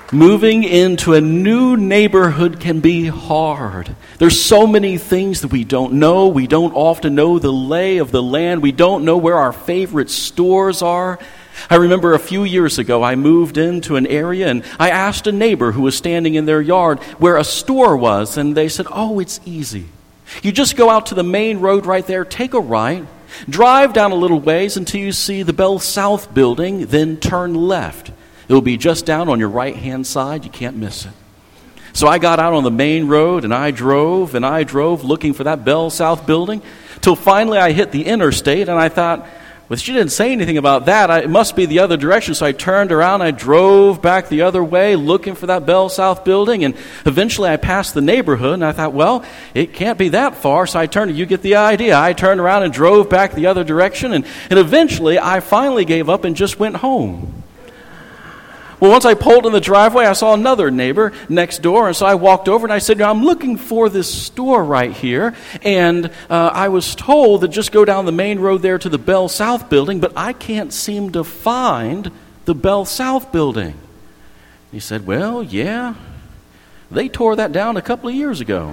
Moving into a new neighborhood can be hard. There's so many things that we don't know. We don't often know the lay of the land. We don't know where our favorite stores are. I remember a few years ago, I moved into an area and I asked a neighbor who was standing in their yard where a store was, and they said, "Oh, it's easy. You just go out to the main road right there, take a right, drive down a little ways until you see the Bell South building, then turn left. It'll be just down on your right-hand side. You can't miss it." So I got out on the main road, and I drove looking for that Bell South building, till finally I hit the interstate, and I thought, well, she didn't say anything about that. It must be the other direction. So I turned around, I drove back the other way, looking for that Bell South building, and eventually I passed the neighborhood, and I thought, well, it can't be that far. So you get the idea. I turned around and drove back the other direction, and eventually I finally gave up and just went home. Well, once I pulled in the driveway, I saw another neighbor next door, and so I walked over and I said, "I'm looking for this store right here, and I was told to just go down the main road there to the Bell South building, but I can't seem to find the Bell South building." He said, "Well, yeah, they tore that down a couple of years ago."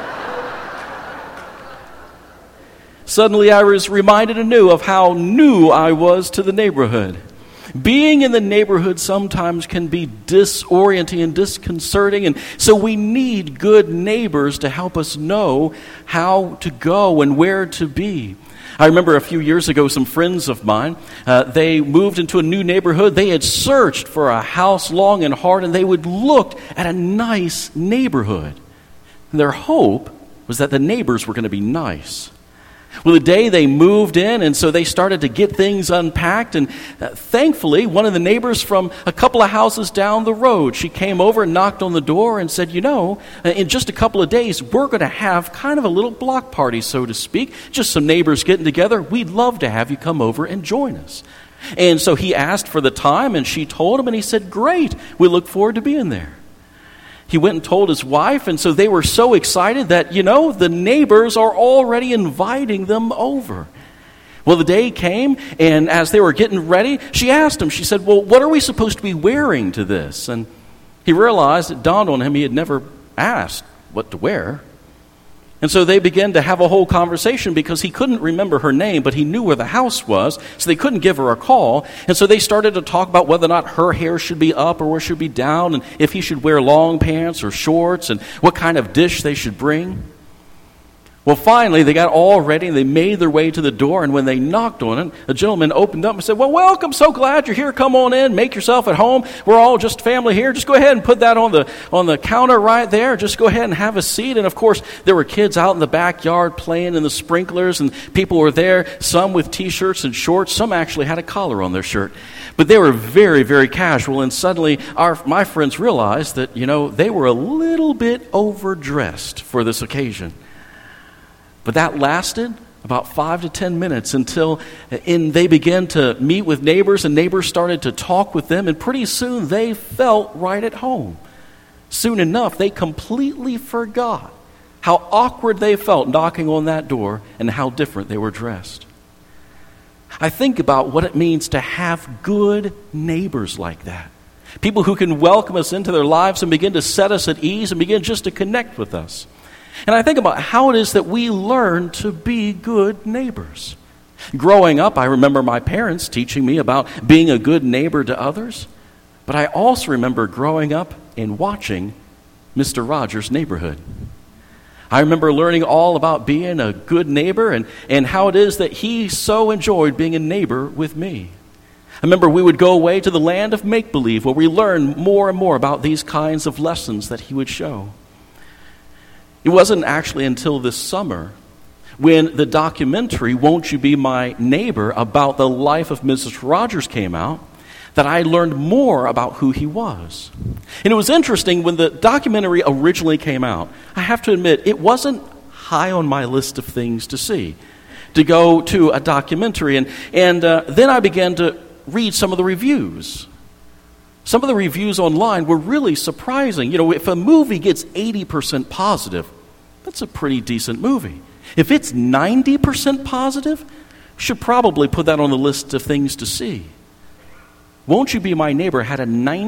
Suddenly I was reminded anew of how new I was to the neighborhood. Being in the neighborhood sometimes can be disorienting and disconcerting, and so we need good neighbors to help us know how to go and where to be. I remember a few years ago, some friends of mine, they moved into a new neighborhood. They had searched for a house long and hard, and they would look at a nice neighborhood. And their hope was that the neighbors were going to be nice. Well, the day they moved in, and so they started to get things unpacked, and thankfully, one of the neighbors from a couple of houses down the road, she came over and knocked on the door and said, in just a couple of days, we're going to have kind of a little block party, so to speak, just some neighbors getting together. We'd love to have you come over and join us. And so he asked for the time, and she told him, and he said, "Great, we look forward to being there." He went and told his wife, and so they were so excited that, the neighbors are already inviting them over. Well, the day came, and as they were getting ready, she asked him, she said, "Well, what are we supposed to be wearing to this?" And he realized, it dawned on him, he had never asked what to wear. And so they began to have a whole conversation because he couldn't remember her name, but he knew where the house was, so they couldn't give her a call. And so they started to talk about whether or not her hair should be up or where it should be down, and if he should wear long pants or shorts, and what kind of dish they should bring. Well, finally, they got all ready, and they made their way to the door, and when they knocked on it, a gentleman opened up and said, "Well, welcome, so glad you're here. Come on in, make yourself at home. We're all just family here. Just go ahead and put that on the counter right there. Just go ahead and have a seat." And, of course, there were kids out in the backyard playing in the sprinklers, and people were there, some with T-shirts and shorts. Some actually had a collar on their shirt. But they were very, very casual, and suddenly my friends realized that, they were a little bit overdressed for this occasion. But that lasted about 5 to 10 minutes until they began to meet with neighbors, and neighbors started to talk with them, and pretty soon they felt right at home. Soon enough, they completely forgot how awkward they felt knocking on that door and how different they were dressed. I think about what it means to have good neighbors like that. People who can welcome us into their lives and begin to set us at ease and begin just to connect with us. And I think about how it is that we learn to be good neighbors. Growing up, I remember my parents teaching me about being a good neighbor to others. But I also remember growing up and watching Mr. Rogers' Neighborhood. I remember learning all about being a good neighbor and how it is that he so enjoyed being a neighbor with me. I remember we would go away to the land of make-believe where we learned more and more about these kinds of lessons that he would show. It wasn't actually until this summer when the documentary, Won't You Be My Neighbor, about the life of Mrs. Rogers came out, that I learned more about who he was. And it was interesting, when the documentary originally came out, I have to admit, it wasn't high on my list of things to see, to go to a documentary. And then I began to read some of the reviews. Some of the reviews online were really surprising. If a movie gets 80% positive, that's a pretty decent movie. If it's 90% positive, we should probably put that on the list of things to see. Won't You Be My Neighbor had a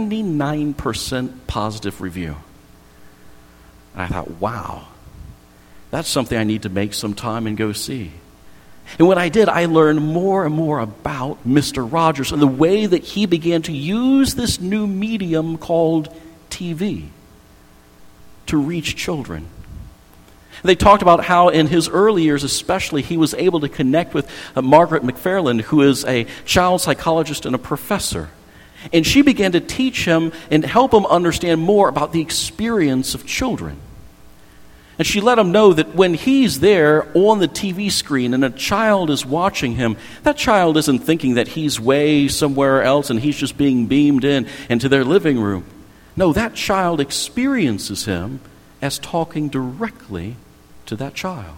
99% positive review. And I thought, wow, that's something I need to make some time and go see. And when I did, I learned more and more about Mr. Rogers and the way that he began to use this new medium called TV to reach children. They talked about how in his early years especially, he was able to connect with Margaret McFarland, who is a child psychologist and a professor. And she began to teach him and help him understand more about the experience of children. And she let him know that when he's there on the TV screen and a child is watching him, that child isn't thinking that he's way somewhere else and he's just being beamed in into their living room. No, that child experiences him as talking directly to that child.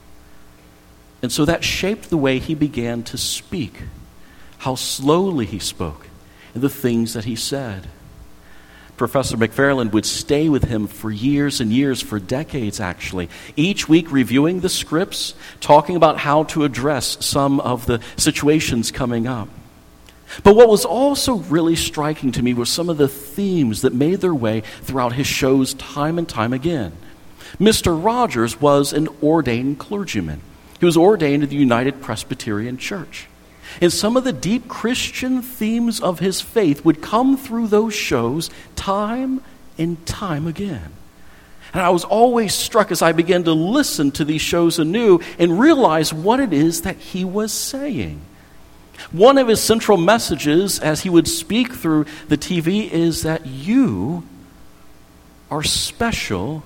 And so that shaped the way he began to speak, how slowly he spoke, and the things that he said. Professor McFarland would stay with him for years and years, for decades actually, each week reviewing the scripts, talking about how to address some of the situations coming up. But what was also really striking to me were some of the themes that made their way throughout his shows time and time again. Mr. Rogers was an ordained clergyman. He was ordained in the United Presbyterian Church. And some of the deep Christian themes of his faith would come through those shows time and time again. And I was always struck as I began to listen to these shows anew and realize what it is that he was saying. One of his central messages as he would speak through the TV is that you are special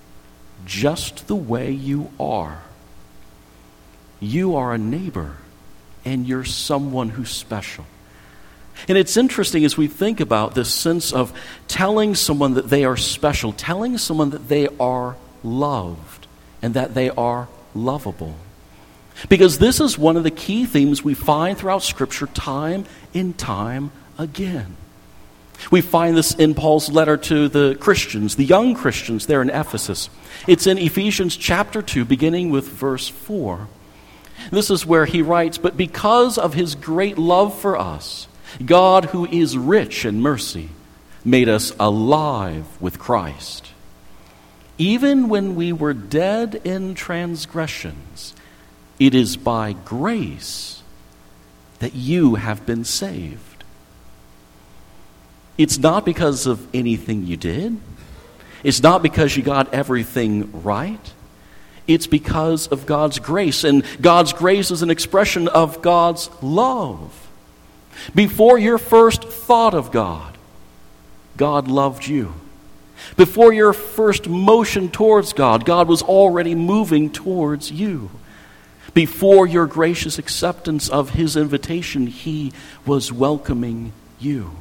just the way you are. You are a neighbor, and you're someone who's special. And it's interesting as we think about this sense of telling someone that they are special, telling someone that they are loved, and that they are lovable. Because this is one of the key themes we find throughout Scripture time and time again. We find this in Paul's letter to the Christians, the young Christians there in Ephesus. It's in Ephesians chapter 2, beginning with verse 4. This is where he writes, "But because of his great love for us, God, who is rich in mercy, made us alive with Christ. Even when we were dead in transgressions, it is by grace that you have been saved." It's not because of anything you did. It's not because you got everything right. It's because of God's grace. And God's grace is an expression of God's love. Before your first thought of God, God loved you. Before your first motion towards God, God was already moving towards you. Before your gracious acceptance of his invitation, he was welcoming you.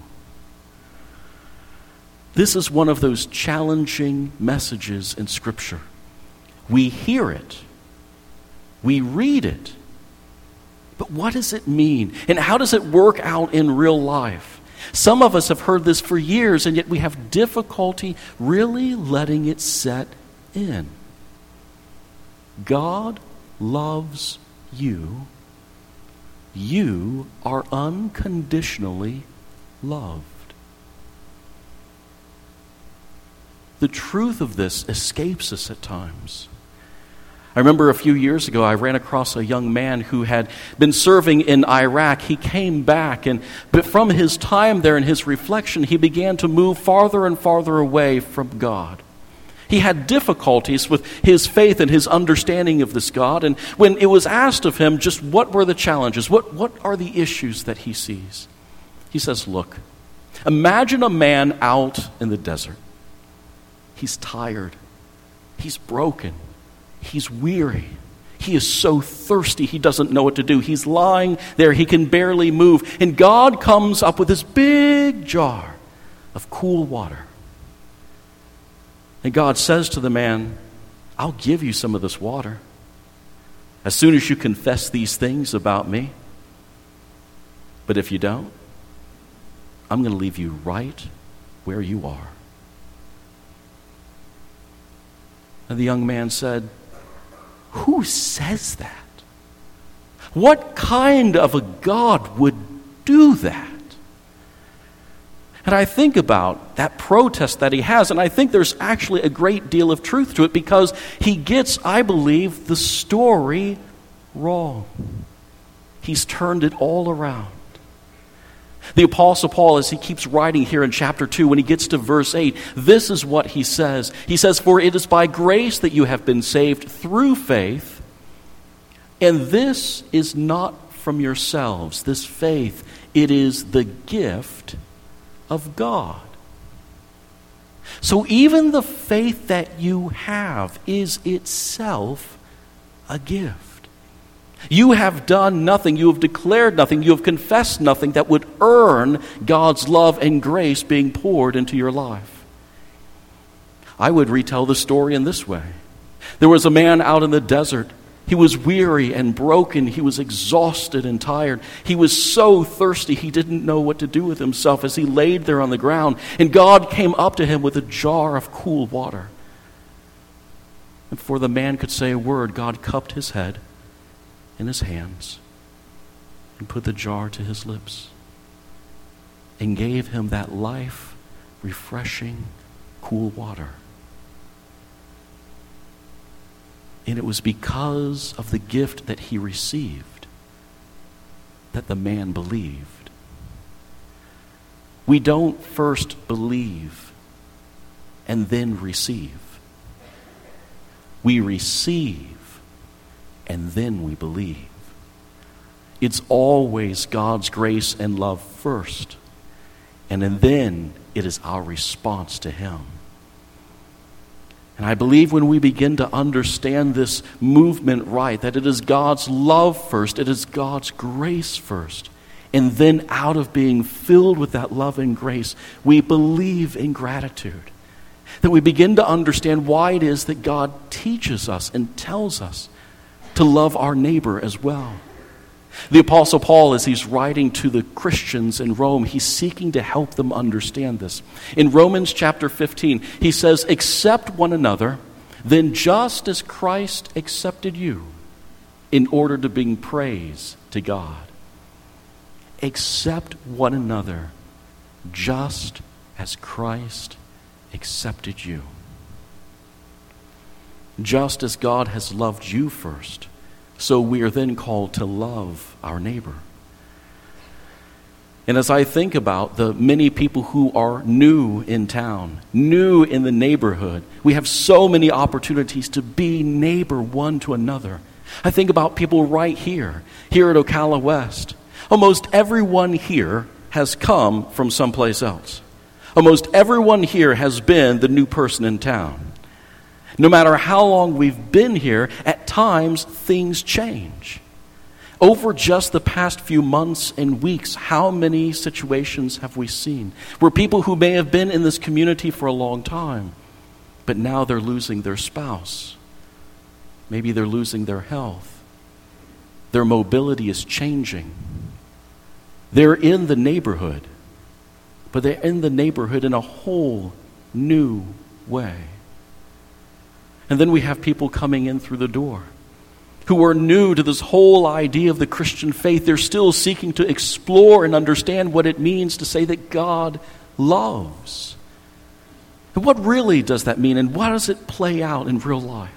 This is one of those challenging messages in Scripture. We hear it. We read it. But what does it mean? And how does it work out in real life? Some of us have heard this for years, and yet we have difficulty really letting it set in. God loves you. You are unconditionally loved. The truth of this escapes us at times. I remember a few years ago, I ran across a young man who had been serving in Iraq. He came back, but from his time there and his reflection, he began to move farther and farther away from God. He had difficulties with his faith and his understanding of this God. And when it was asked of him just what were the challenges, what are the issues that he sees, he says, look, imagine a man out in the desert. He's tired. He's broken. He's weary. He is so thirsty he doesn't know what to do. He's lying there. He can barely move. And God comes up with this big jar of cool water. And God says to the man, I'll give you some of this water as soon as you confess these things about me. But if you don't, I'm going to leave you right where you are. And the young man said, who says that? What kind of a God would do that? And I think about that protest that he has, and I think there's actually a great deal of truth to it because he gets, I believe, the story wrong. He's turned it all around. The Apostle Paul, as he keeps writing here in chapter 2, when he gets to verse 8, this is what he says. He says, "For it is by grace that you have been saved through faith, and this is not from yourselves." This faith, it is the gift of God. So even the faith that you have is itself a gift. You have done nothing, you have declared nothing, you have confessed nothing that would earn God's love and grace being poured into your life. I would retell the story in this way. There was a man out in the desert. He was weary and broken. He was exhausted and tired. He was so thirsty he didn't know what to do with himself as he laid there on the ground. And God came up to him with a jar of cool water. And before the man could say a word, God cupped his head in his hands and put the jar to his lips and gave him that life-refreshing, cool water. And it was because of the gift that he received that the man believed. We don't first believe and then receive. We receive and then we believe. It's always God's grace and love first, and then it is our response to Him. And I believe when we begin to understand this movement right, that it is God's love first, it is God's grace first, and then out of being filled with that love and grace, we believe in gratitude. That we begin to understand why it is that God teaches us and tells us to love our neighbor as well. The Apostle Paul, as he's writing to the Christians in Rome, he's seeking to help them understand this. In Romans chapter 15, he says, "Accept one another, then just as Christ accepted you, in order to bring praise to God." Accept one another, just as Christ accepted you. Just as God has loved you first, so we are then called to love our neighbor. And as I think about the many people who are new in town, new in the neighborhood, we have so many opportunities to be neighbor one to another. I think about people right here at Ocala West. Almost everyone here has come from someplace else. Almost everyone here has been the new person in town. No matter how long we've been here, at times things change. Over just the past few months and weeks, how many situations have we seen where people who may have been in this community for a long time, but now they're losing their spouse. Maybe they're losing their health. Their mobility is changing. They're in the neighborhood, but they're in the neighborhood in a whole new way. And then we have people coming in through the door who are new to this whole idea of the Christian faith. They're still seeking to explore and understand what it means to say that God loves. And what really does that mean, and why does it play out in real life?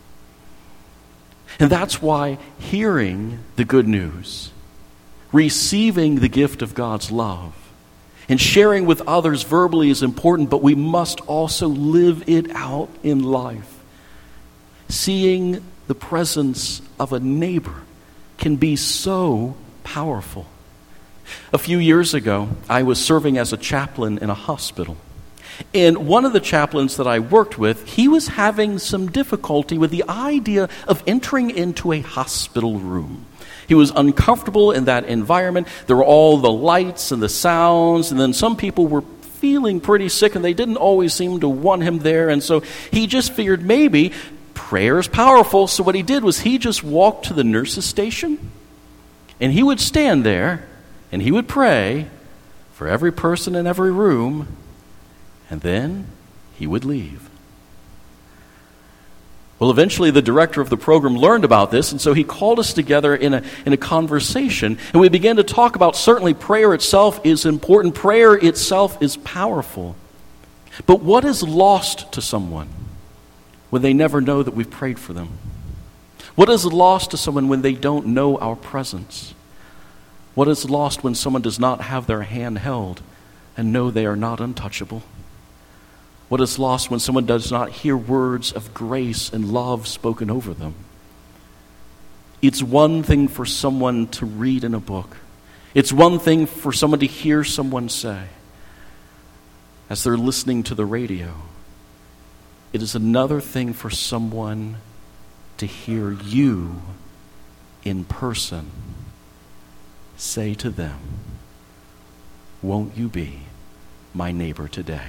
And that's why hearing the good news, receiving the gift of God's love, and sharing with others verbally is important, but we must also live it out in life. Seeing the presence of a neighbor can be so powerful. A few years ago, I was serving as a chaplain in a hospital. And one of the chaplains that I worked with, he was having some difficulty with the idea of entering into a hospital room. He was uncomfortable in that environment. There were all the lights and the sounds, and then some people were feeling pretty sick, and they didn't always seem to want him there. And so he just figured maybe prayer is powerful. So what he did was he just walked to the nurse's station, and he would stand there, and he would pray for every person in every room, and then he would leave. Well, eventually the director of the program learned about this, and so he called us together in a conversation, and we began to talk about certainly prayer itself is important. Prayer itself is powerful. But what is lost to someone when they never know that we've prayed for them? What is lost to someone when they don't know our presence? What is lost when someone does not have their hand held and know they are not untouchable? What is lost when someone does not hear words of grace and love spoken over them? It's one thing for someone to read in a book. It's one thing for someone to hear someone say as they're listening to the radio. It is another thing for someone to hear you in person say to them, "Won't you be my neighbor today?"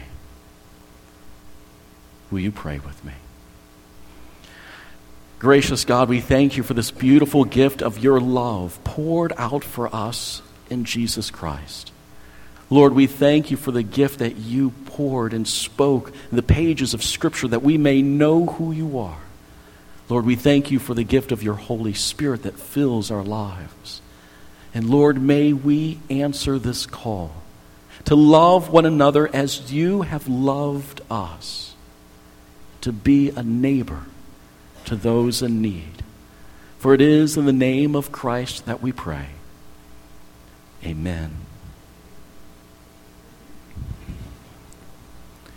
Will you pray with me? Gracious God, we thank you for this beautiful gift of your love poured out for us in Jesus Christ. Lord, we thank you for the gift that you poured and spoke in the pages of Scripture that we may know who you are. Lord, we thank you for the gift of your Holy Spirit that fills our lives. And Lord, may we answer this call to love one another as you have loved us, to be a neighbor to those in need. For it is in the name of Christ that we pray. Amen.